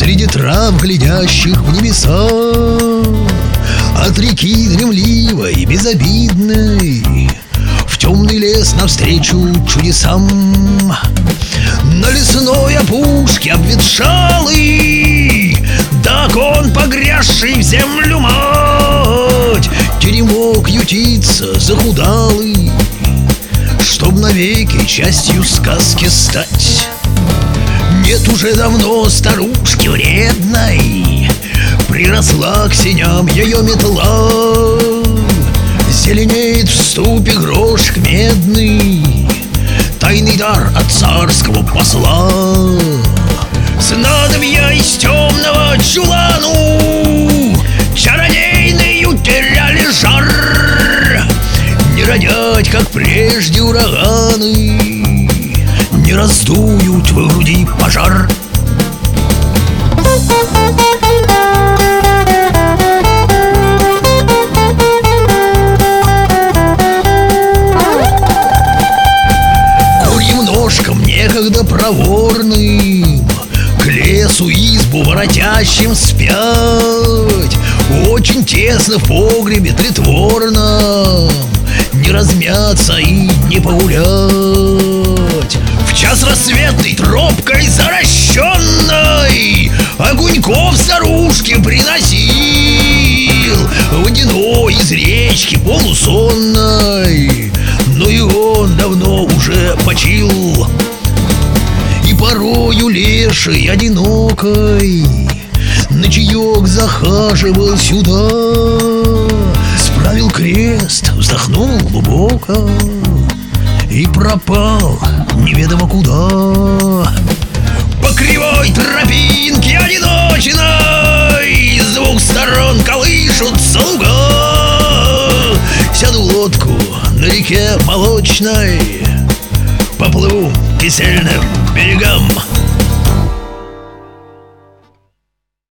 Среди трав, глядящих в небеса, от реки дремливой, безобидной, в темный лес навстречу чудесам. На лесной опушке обветшалый, да окон, погрязший в землю мать, теремок ютится захудалый, чтоб навеки частью сказки стать. Нет уже давно старушки вредной, приросла к сеням ее метла, зеленеет в ступе грошек медный, тайный дар от царского посла. Снадобья из темного чулану чародейную теряли жар, не родять, как прежде, ураганы, не раздуют в груди пожар. Курьим ножкам некогда проворным, к лесу избу воротящим спять, очень тесно в погребе тлетворном, не размяться и не погулять. В час рассветный тропкой заращенной огоньков старушке приносил водяной из речки полусонной, но и он давно уже почил. И порою леший одинокой на чаек захаживал сюда, справил крест, вздохнул глубоко и пропал неведомо куда. По кривой тропинке одиночной с двух сторон колышутся луга. Сяду в лодку на реке молочной, поплыву к кисельным берегам.